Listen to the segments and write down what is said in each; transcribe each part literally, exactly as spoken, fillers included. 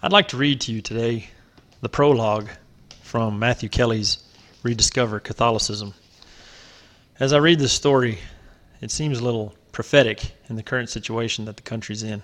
I'd like to read to you today the prologue from Matthew Kelly's Rediscover Catholicism. As I read this story, it seems a little prophetic in the current situation that the country's in.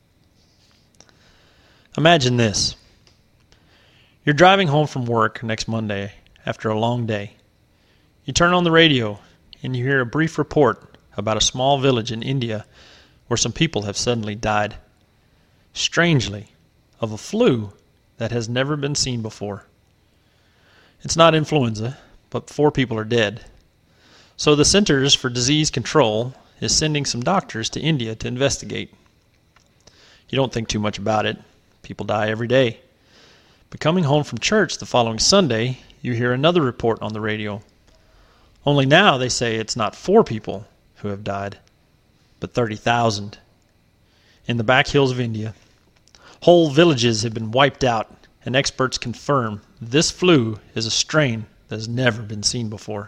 Imagine this. You're driving home from work next Monday after a long day. You turn on the radio and you hear a brief report about a small village in India where some people have suddenly died. Strangely, of a flu that has never been seen before. It's not influenza, but four people are dead. So the Centers for Disease Control is sending some doctors to India to investigate. You don't think too much about it. People die every day. But coming home from church the following Sunday, you hear another report on the radio. Only now they say it's not four people who have died, but thirty thousand. In the back hills of India, whole villages have been wiped out, and experts confirm this flu is a strain that has never been seen before.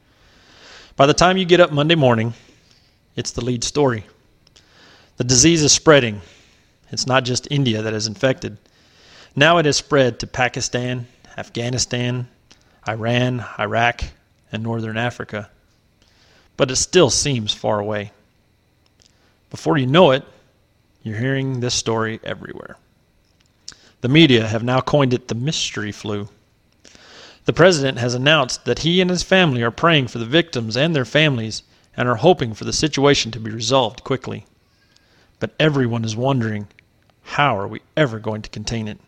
By the time you get up Monday morning, it's the lead story. The disease is spreading. It's not just India that is infected. Now it has spread to Pakistan, Afghanistan, Iran, Iraq, and Northern Africa. But it still seems far away. Before you know it, you're hearing this story everywhere. The media have now coined it the mystery flu. The president has announced that he and his family are praying for the victims and their families and are hoping for the situation to be resolved quickly. But everyone is wondering, how are we ever going to contain it?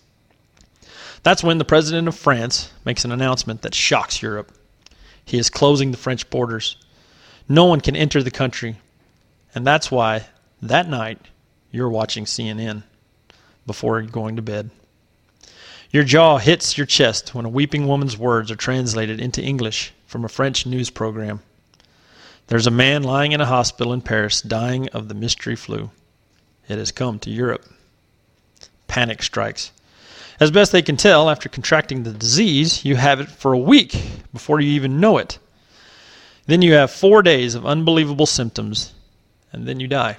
That's when the president of France makes an announcement that shocks Europe. He is closing the French borders. No one can enter the country. And that's why, that night, you're watching C N N before going to bed. Your jaw hits your chest when a weeping woman's words are translated into English from a French news program. There's a man lying in a hospital in Paris dying of the mystery flu. It has come to Europe. Panic strikes. As best they can tell, after contracting the disease, you have it for a week before you even know it. Then you have four days of unbelievable symptoms, and then you die.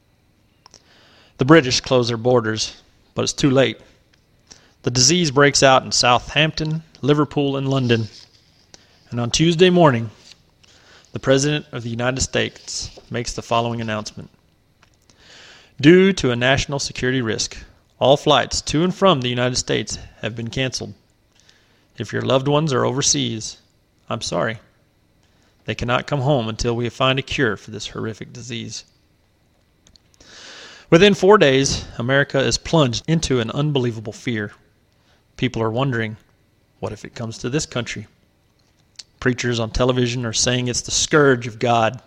The British close their borders, but it's too late. The disease breaks out in Southampton, Liverpool, and London. And on Tuesday morning, the President of the United States makes the following announcement. Due to a national security risk, all flights to and from the United States have been canceled. If your loved ones are overseas, I'm sorry. They cannot come home until we find a cure for this horrific disease. Within four days, America is plunged into an unbelievable fear. People are wondering, what if it comes to this country? Preachers on television are saying it's the scourge of God.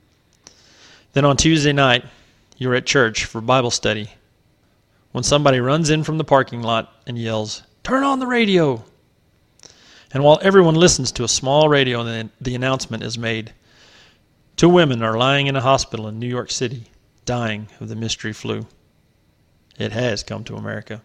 Then on Tuesday night, you're at church for Bible study when somebody runs in from the parking lot and yells, "Turn on the radio!" And while everyone listens to a small radio, the, the announcement is made. Two women are lying in a hospital in New York City, dying of the mystery flu. It has come to America.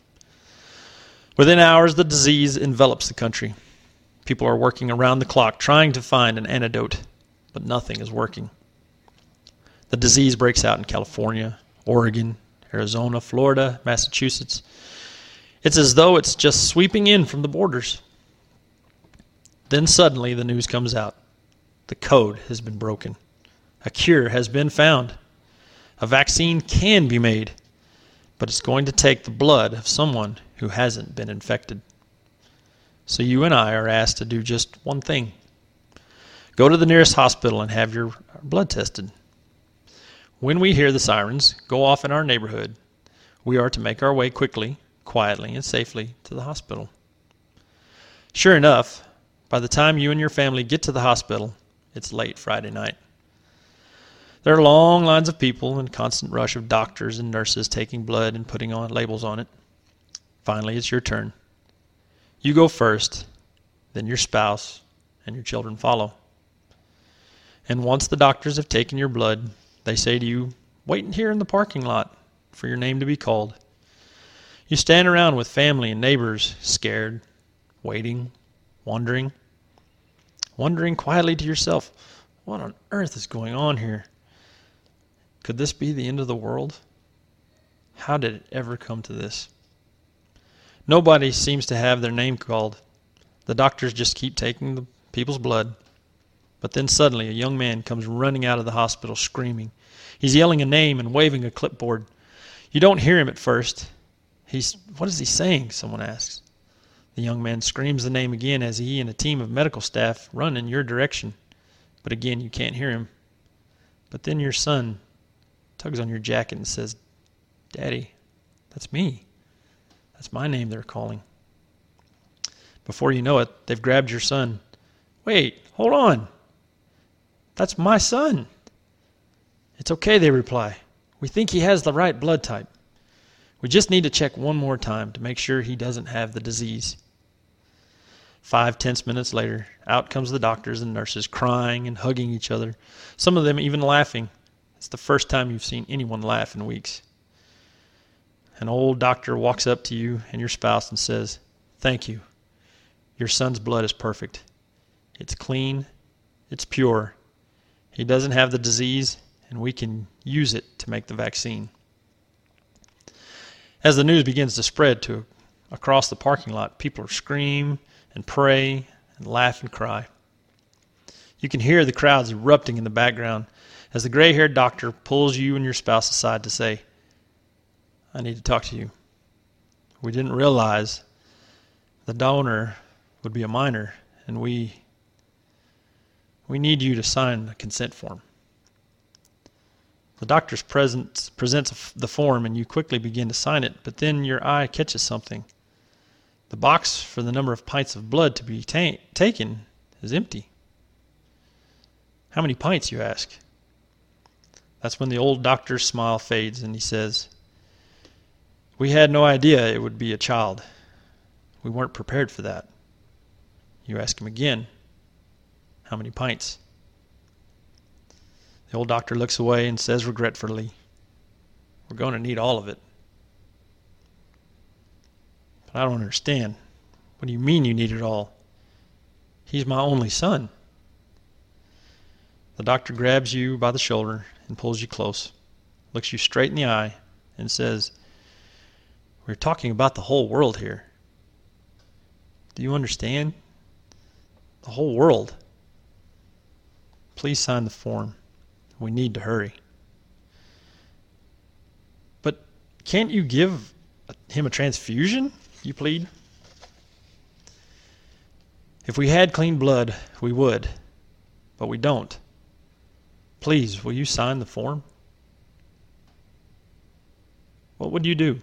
Within hours, the disease envelops the country. People are working around the clock trying to find an antidote, but nothing is working. The disease breaks out in California, Oregon, Arizona, Florida, Massachusetts. It's as though it's just sweeping in from the borders. Then suddenly the news comes out. The code has been broken. A cure has been found. A vaccine can be made, but it's going to take the blood of someone who hasn't been infected. So you and I are asked to do just one thing. Go to the nearest hospital and have your blood tested. When we hear the sirens go off in our neighborhood, we are to make our way quickly, quietly, and safely to the hospital. Sure enough, by the time you and your family get to the hospital, it's late Friday night. There are long lines of people and constant rush of doctors and nurses taking blood and putting on labels on it. Finally, it's your turn. You go first, then your spouse and your children follow. And once the doctors have taken your blood, they say to you, "Wait here in the parking lot for your name to be called." You stand around with family and neighbors, scared, waiting, wondering, wondering quietly to yourself, what on earth is going on here? Could this be the end of the world? How did it ever come to this? Nobody seems to have their name called. The doctors just keep taking the people's blood. But then suddenly a young man comes running out of the hospital screaming. He's yelling a name and waving a clipboard. You don't hear him at first. He's, what is he saying? Someone asks. The young man screams the name again as he and a team of medical staff run in your direction. But again, you can't hear him. But then your son tugs on your jacket and says, Daddy, that's me. That's my name they're calling. Before you know it, they've grabbed your son. Wait, hold on. That's my son. It's okay, they reply. We think he has the right blood type. We just need to check one more time to make sure he doesn't have the disease. Five tense minutes later, out comes the doctors and nurses crying and hugging each other, some of them even laughing. It's the first time you've seen anyone laugh in weeks. An old doctor walks up to you and your spouse and says, Thank you. Your son's blood is perfect. It's clean. It's pure. He doesn't have the disease, and we can use it to make the vaccine. As the news begins to spread to across the parking lot, people scream and pray and laugh and cry. You can hear the crowds erupting in the background as the gray-haired doctor pulls you and your spouse aside to say, I need to talk to you. We didn't realize the donor would be a minor, and we we need you to sign a consent form. The doctor presents, presents the form, and you quickly begin to sign it, but then your eye catches something. The box for the number of pints of blood to be ta- taken is empty. How many pints, you ask? That's when the old doctor's smile fades, and he says, We had no idea it would be a child. We weren't prepared for that. You ask him again, How many pints? The old doctor looks away and says regretfully, We're going to need all of it. But I don't understand. What do you mean you need it all? He's my only son. The doctor grabs you by the shoulder and pulls you close, looks you straight in the eye, and says, We're talking about the whole world here. Do you understand? The whole world. Please sign the form. We need to hurry. But can't you give him a transfusion? You plead. If we had clean blood, we would, but we don't. Please, will you sign the form? What would you do?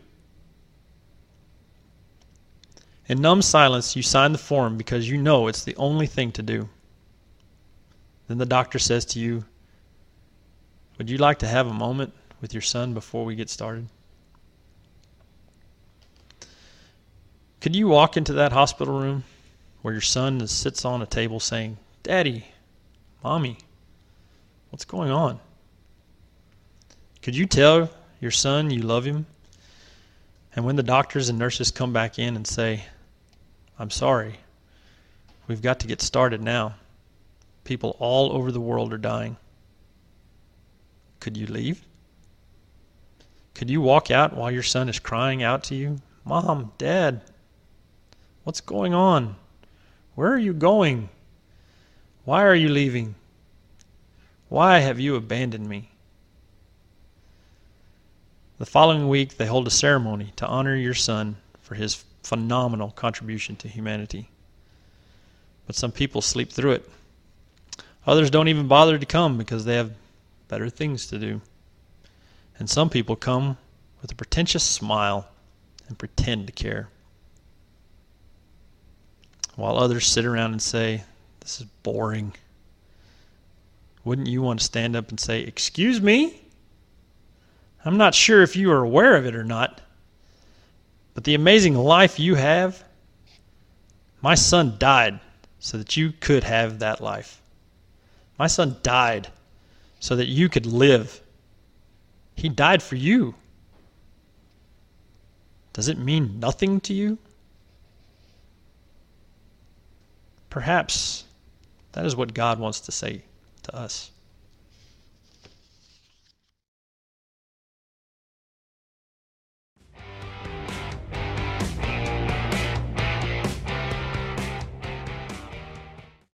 In numb silence, you sign the form because you know it's the only thing to do. Then the doctor says to you, Would you like to have a moment with your son before we get started? Could you walk into that hospital room where your son sits on a table saying, Daddy, Mommy, what's going on? Could you tell your son you love him? And when the doctors and nurses come back in and say, I'm sorry, we've got to get started now. People all over the world are dying. Could you leave? Could you walk out while your son is crying out to you, Mom, Dad, what's going on? Where are you going? Why are you leaving? Why have you abandoned me? The following week, they hold a ceremony to honor your son for his phenomenal contribution to humanity. But some people sleep through it. Others don't even bother to come because they have better things to do. And some people come with a pretentious smile and pretend to care. While others sit around and say, This is boring. Wouldn't you want to stand up and say, Excuse me? I'm not sure if you are aware of it or not, but the amazing life you have, my son died so that you could have that life. My son died so that you could live. He died for you. Does it mean nothing to you? Perhaps that is what God wants to say to us.